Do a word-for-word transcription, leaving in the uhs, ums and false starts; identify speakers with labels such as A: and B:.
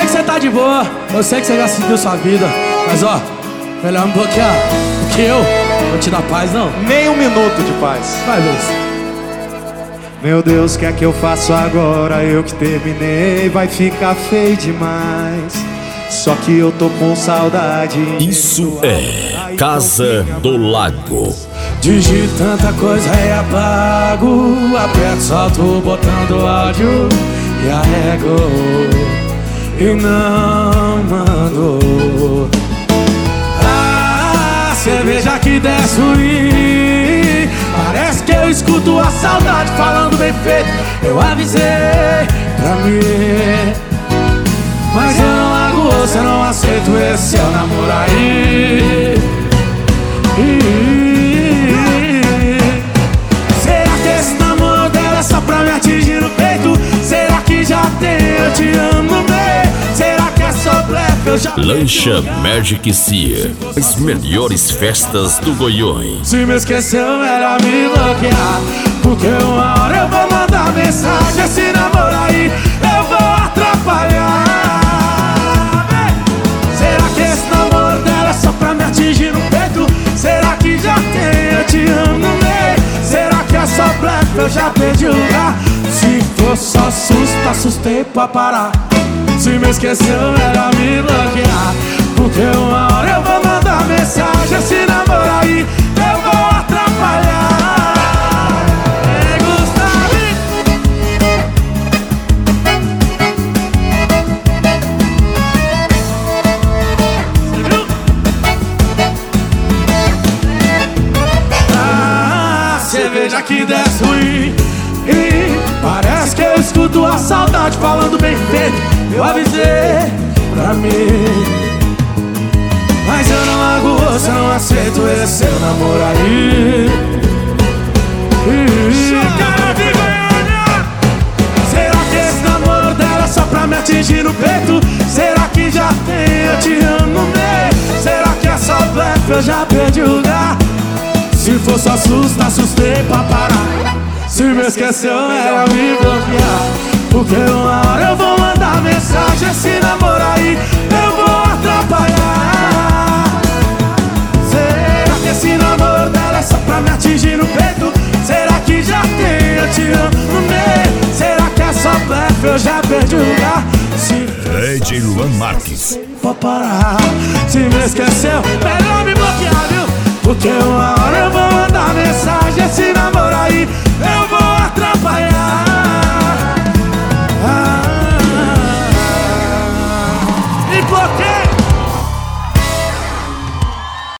A: sei que você tá de boa, eu sei que você já seguiu sua vida, mas ó, melhor me bloquear, porque eu não te dar paz não.
B: Nem um minuto de paz.
A: Vai, Luiz.
B: Meu Deus, o que é que eu faço agora? Eu que terminei, vai ficar feio demais. Só que eu tô com saudade.
C: Isso é Casa do Lago.
A: Digito tanta coisa e apago, aperto, solto o botão do áudio e arrego e não mando. Ah, cerveja que desce ruim, parece que eu escuto a saudade falando bem feito. Eu avisei pra mim, mas eu não largo você, eu não aceito esse seu namoro aí. Será que esse namoro dela é só pra me atingir no peito? Será que já tem eu te amo no meio? Será que é só blefe? Eu já
C: Lancha Magic Sear, as melhores festas do Goiôem.
A: Se me esqueceu, melhor me bloquear, porque uma hora eu vou mandar mensagem. Esse namoro aí eu vou atrapalhar. Será que esse namoro dela é só pra me atingir no peito? Será que já tem eu te amo no meio? Será que é só blefe? Eu já perdi o lugar. Se for só susto, assustei pra parar. Se me esqueceu, melhor me bloquear, porque uma hora eu vou mandar mensagem. Esse namoro aí eu vou atrapalhar. Ei, Gustavo! Você viu? Ah, cerveja que desce ruim, e parece que eu escuto a saudade falando bem feito. Eu avisei pra mim, mas eu não largo você, eu não aceito esse seu namoro aí. Será que esse namoro dela é só pra me atingir no peito? Será que já tem eu te amo no meio? Será que é só blefe? Eu já perdi o lugar. Se for só susto, assustei pra parar. Se me esqueceu, melhor me bloquear, porque uma hora eu vou mandar mensagem. Esse namoro aí eu vou atrapalhar. Será que esse namoro dela é só pra me atingir no peito? Será que já tem eu te amo no meio? Será que é só blefe? Eu já perdi o lugar. Se
C: D J Luan Marques.
A: vou parar. Se me esqueceu, melhor me bloquear, viu? Porque uma hora eu vou mandar mensagem. Esse namoro aí eu vou atrapalhar. Ah, me bloqueia.